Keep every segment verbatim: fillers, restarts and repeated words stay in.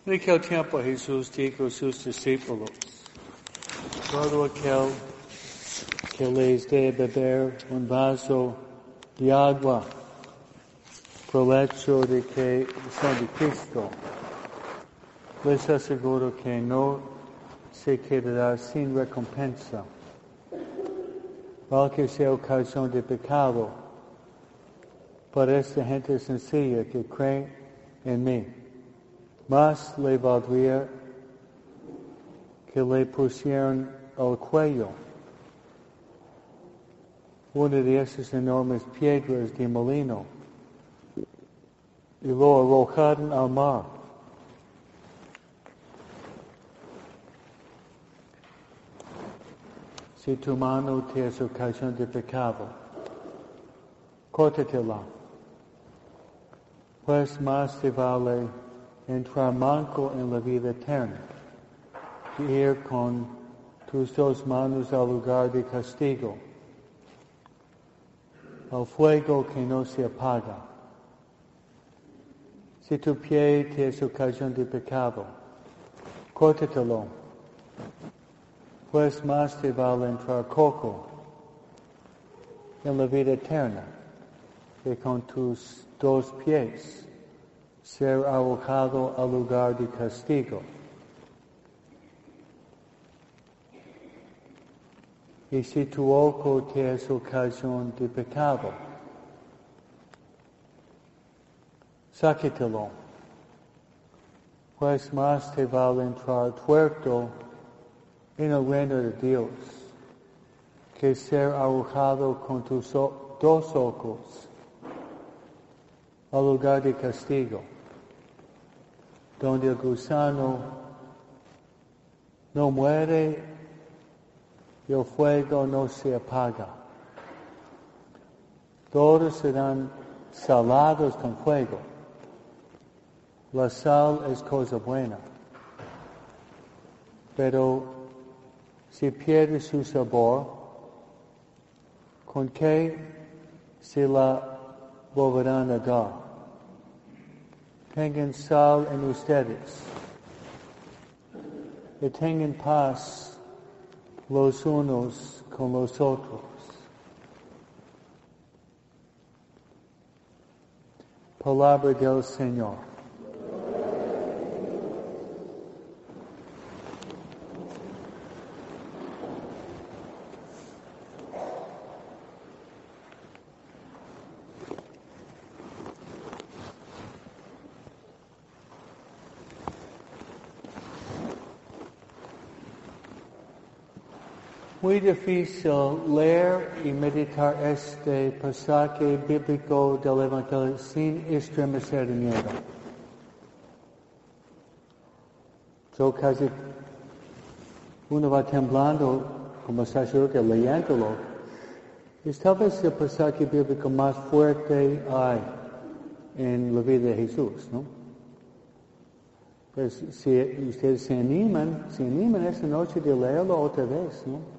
En aquel tiempo Jesús dijo a sus discípulos, todo aquel que les dé beber un vaso de agua, provecho de que son de Cristo, les aseguro que no se quedará sin recompensa, aunque sea ocasión de pecado, para esta gente sencilla que cree en mí. Más le valdría que le pusieran al cuello una de esas enormes piedras de molino y lo arrojaran al mar. Si tu mano te es ocasión de pecado, córtatela, pues más te vale entrar manco en la vida eterna que ir con tus dos manos al lugar de castigo, al fuego que no se apaga. Si tu pie te es ocasión de pecado, córtatelo, pues más te vale entrar cojo en la vida eterna que con tus dos pies ser arrojado al lugar de castigo. Y si tu ojo te es ocasión de pecado, sáquetelo, pues más te vale entrar tuerto en el reino de Dios que ser arrojado con tus dos ojos al lugar de castigo, donde el gusano no muere y el fuego no se apaga. Todos serán salados con fuego. La sal es cosa buena, pero si pierde su sabor, ¿con qué se la volverán a dar? Tengan sal en ustedes y tengan paz los unos con los otros. Palabra del Señor. Muy difícil leer y meditar este pasaje bíblico del Evangelio sin estremecer de miedo. Yo casi, uno va temblando como sacerdote leyéndolo. Es tal vez el pasaje bíblico más fuerte hay en la vida de Jesús, ¿no? Pues si ustedes se animan, se animan esta noche de leerlo otra vez, ¿no?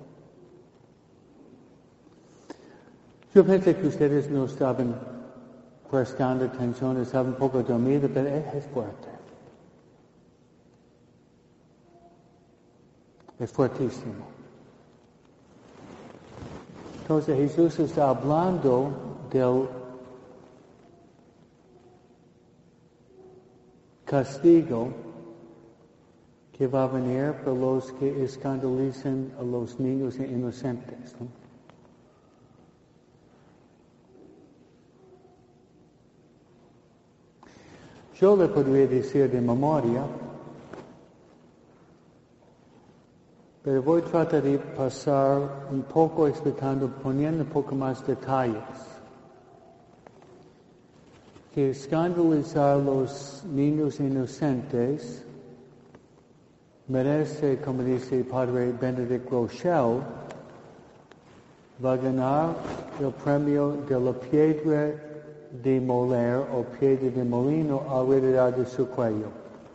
Yo pensé que ustedes no estaban prestando atención, estaban un poco dormidos, pero es fuerte. Es fuertísimo. Entonces Jesús está hablando del castigo que va a venir por los que escandalizan a los niños inocentes, ¿no? Yo le podría decir de memoria, pero voy a tratar de pasar un poco explicando, poniendo un poco más detalles. Que escandalizar a los niños inocentes merece, como dice el Padre Benedict Rochelle, va a ganar el premio de la piedra de moler o piedra de molino alrededor de su cuello.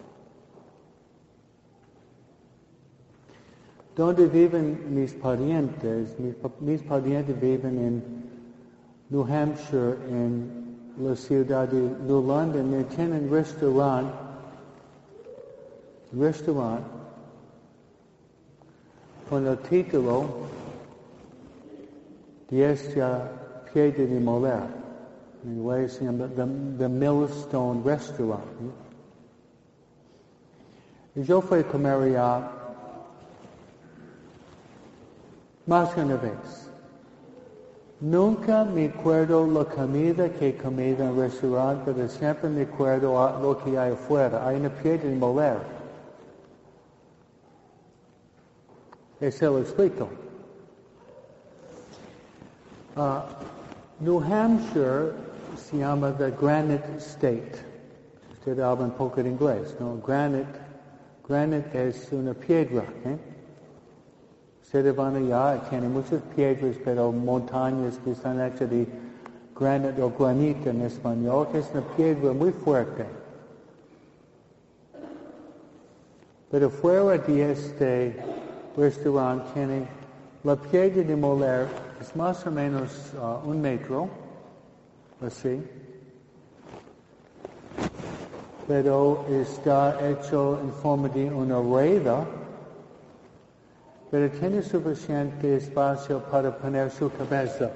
¿Dónde viven mis parientes? Mis, mis parientes viven en New Hampshire, en la ciudad de New London. Y tienen un restaurante restaurante con el título Diez Pies de Moler. En inglés se llama The, the Millstone Restaurant. ¿no? Y yo fui a comer allá más que una vez. Nunca me acuerdo la comida que he comido en el restaurante, pero siempre me acuerdo lo que hay afuera. Hay una piedra de moler. Eso lo explico. Uh, New Hampshire se llama the Granite State. Usted habla un poco de inglés, ¿no? Granite, granite es una piedra, ¿eh? Ustedes van allá, tienen muchas piedras, pero montañas que están hechas de granite o granito en español, que es una piedra muy fuerte. Pero fuera de este restaurante tiene la piedra de moler, es más o menos uh, un metro, así, pero está hecho en forma de una rueda, pero tiene suficiente espacio para poner su cabeza.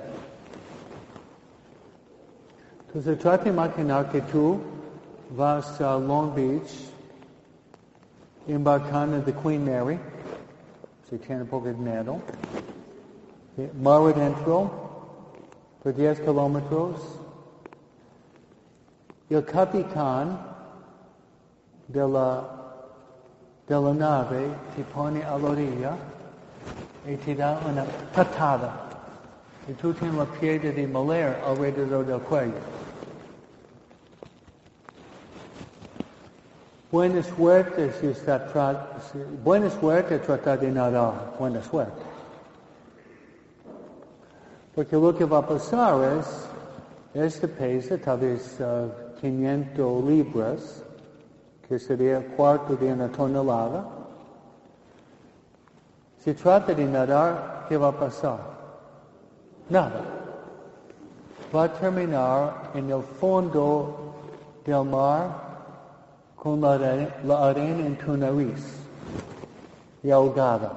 Entonces trata de imaginar que tú vas a Long Beach, embarcando de Queen Mary, si tiene un poco de dinero, mar adentro, por diez kilómetros, el capitán de la, de la nave te pone a la orilla y te da una patada. Y tú tienes la piedra de moler alrededor del cuello. Buena suerte si está tra- si, buena suerte tratar de nadar, buena suerte. Porque lo que va a pasar es, este pesa tal vez uh, quinientas libras, que sería cuarto de una tonelada. Si trata de nadar, ¿qué va a pasar? Nada. Va a terminar en el fondo del mar con la arena, la arena en tu nariz y ahogada.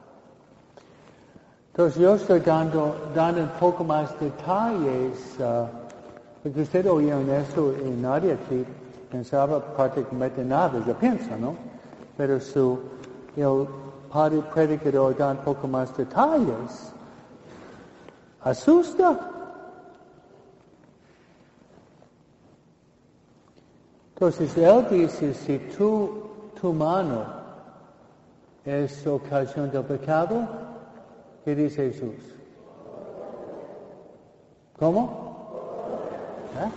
Entonces yo estoy dando, dando un poco más detalles, uh, porque usted oyeron eso y nadie aquí pensaba prácticamente nada, yo pienso, ¿no? Pero su, el padre predicador da un poco más detalles. Asusta. Entonces él dice, si tu, tu mano es ocasión del pecado, ¿qué dice Jesús? ¿Cómo? ¿Eh?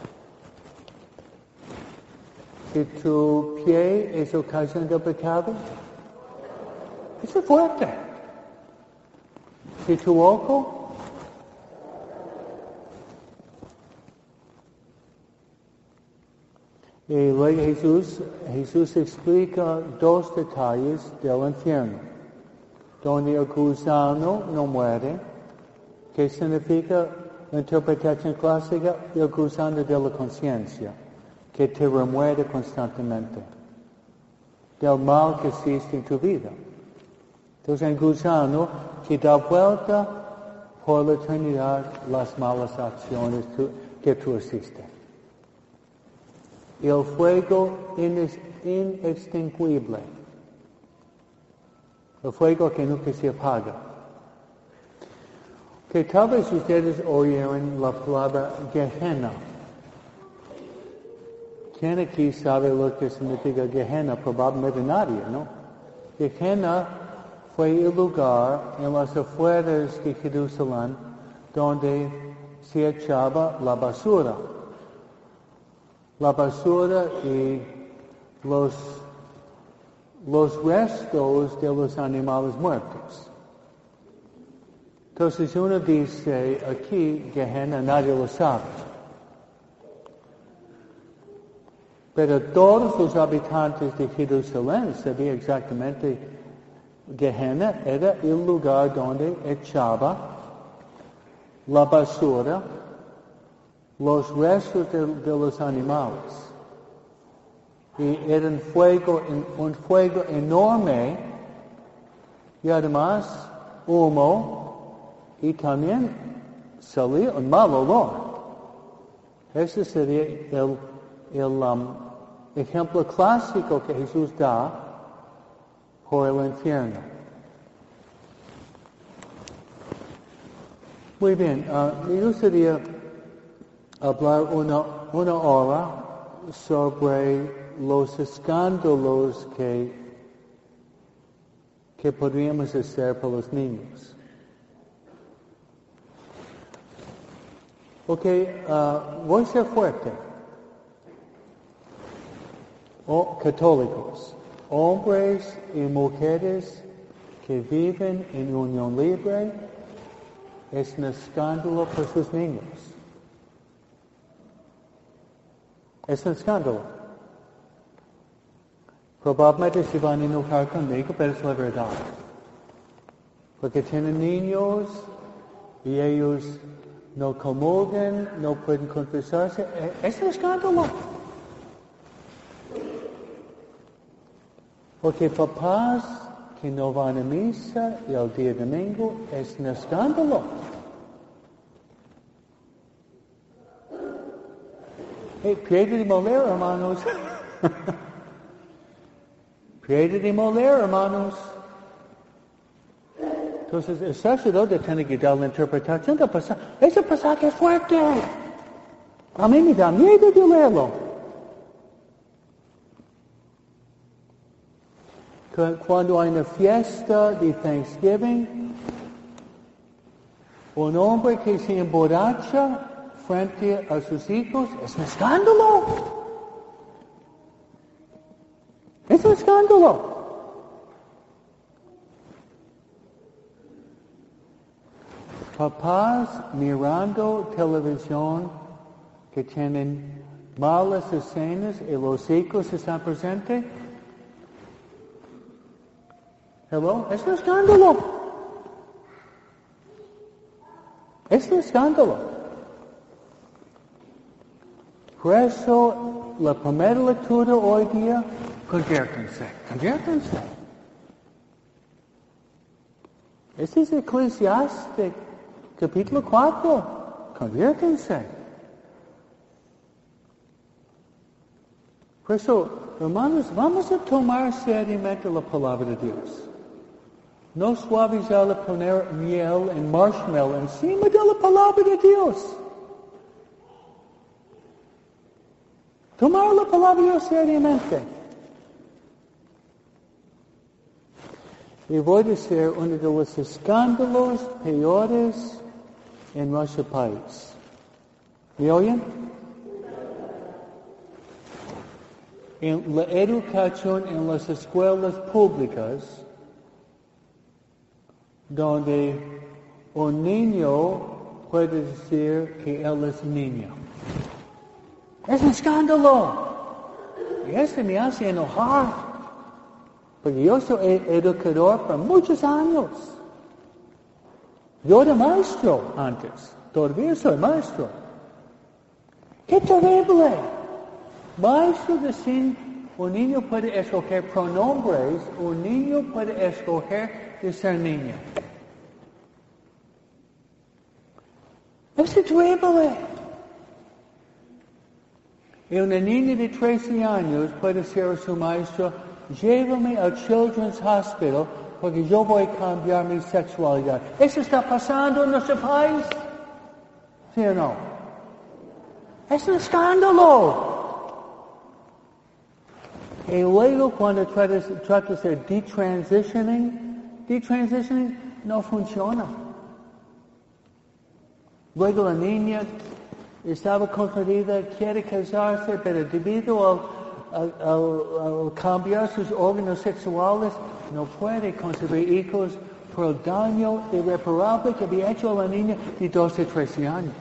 Si tu pie es ocasión del pecado, eso es fuerte. Si tu ojo, y luego Jesús, Jesús explica dos detalles del infierno, donde el gusano no muere, que significa la interpretación clásica, el gusano de la conciencia, que te remuerde constantemente, del mal que hiciste en tu vida. Entonces el gusano que da vuelta por la eternidad las malas acciones tu, que tú hiciste. Y el fuego ines, inextinguible, el fuego que nunca se apaga. Que tal vez ustedes oyeron la palabra Gehenna. ¿Quién aquí sabe lo que significa Gehenna? Probablemente nadie, ¿no? Gehenna fue el lugar en las afueras de Jerusalén donde se echaba la basura. La basura y los, los restos de los animales muertos. Entonces uno dice aquí, Gehenna, nadie lo sabe. Pero todos los habitantes de Jerusalén sabían exactamente Gehenna era el lugar donde echaba la basura, los restos de, de los animales. y era un fuego, un fuego enorme, y además humo, y también salía un mal olor. Ese sería el, el um, ejemplo clásico que Jesús da por el infierno. Muy bien, uh, me gustaría hablar una, una hora sobre los escándalos que, que podríamos hacer por los niños. Ok, uh, voy a ser fuerte. O, católicos, hombres y mujeres que viven en unión libre, es un escándalo por sus niños. Es un escándalo. Probablemente se van a enojar conmigo, pero es la verdad. Porque tienen niños y ellos no comulgan, no pueden confesarse. Es un escándalo. Porque papás que no van a misa el día domingo es un escándalo. Hey, piedra de moler, hermanos. Piedra de moler, hermanos. Entonces, el sacerdote tiene que dar la interpretación del pasaje. Ese pasaje es fuerte. A mí me da miedo de leerlo. Cuando hay una fiesta de Thanksgiving, un hombre que se emborracha frente a sus hijos es un escándalo. Es un escándalo. Papás mirando televisión que tienen malas escenas y los hijos están presentes. Hello, es un escándalo. Es un escándalo. Por eso, la primera lectura hoy día, conviértanse, conviértanse. Este es Eclesiastes, capítulo cuatro, conviértanse. Por eso, hermanos, vamos a tomar seriamente la palabra de Dios. No suavizar a poner miel en marshmallow encima de la palabra de Dios. Tomar la palabra de Dios seriamente. Y voy a decir uno de los escándalos peores en nuestro país. ¿Me oyen? En la educación en las escuelas públicas, donde un niño puede decir que él es niño. Es un escándalo. Y eso me hace enojar. Porque yo soy educador por muchos años. Yo era maestro antes. Todavía soy maestro. ¡Qué terrible! Maestro decir, un niño puede escoger pronombres, un niño puede escoger de ser niño. Es terrible. Y una niña de trece años puede decir a su maestro, llévame al Children's Hospital porque yo voy a cambiar mi sexualidad. ¿Eso está pasando en nuestro país? ¿Sí o no? Es un escándalo. Y luego cuando trata de hacer detransitioning, detransitioning no funciona. Luego la niña estaba concebida, quiere casarse, pero debido al, al, al, al cambiar sus órganos sexuales, no puede concebir hijos por el daño irreparable que había hecho a la niña de doce, trece años.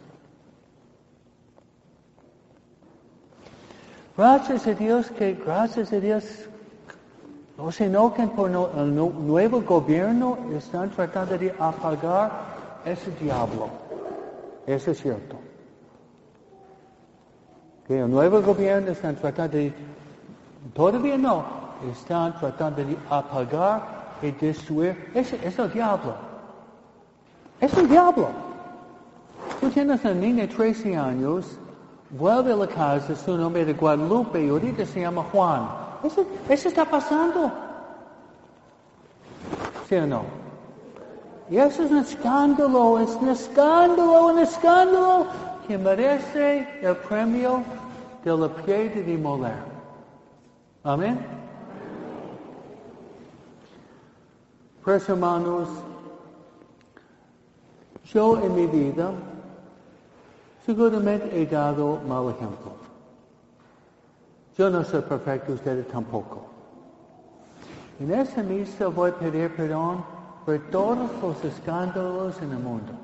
Gracias a Dios que, gracias a Dios, no se enojen por no, el no, nuevo gobierno, están tratando de apagar ese diablo. Eso es cierto. Que el nuevo gobierno está tratando de todavía no, están tratando de apagar y destruir. Es, es el diablo. Es el diablo. Tú tienes una niña de trece años, vuelve a la casa, su nombre de Guadalupe, y ahorita se llama Juan. Eso, eso está pasando. ¿Sí o no? Y eso es un escándalo, es un escándalo, un escándalo que merece el premio de la piedra de moler. Amén. Pues hermanos, yo en mi vida seguramente he dado mal ejemplo. Yo no soy perfecto, ustedes tampoco. En esta misa voy a pedir perdón por todos los escándalos en el mundo.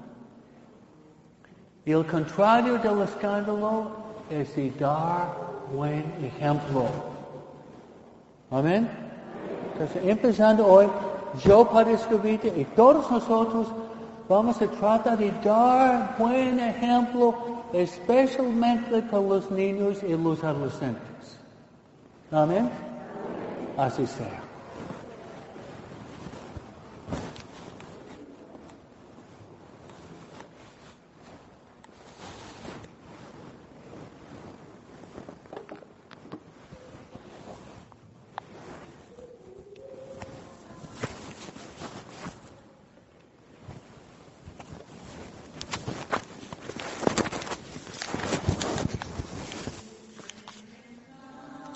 Y el contrario del escándalo es de dar buen ejemplo. Amén. Entonces, empezando hoy, yo padezco vida y todos nosotros vamos a tratar de dar buen ejemplo, especialmente para los niños y los adolescentes. Amén. Así sea.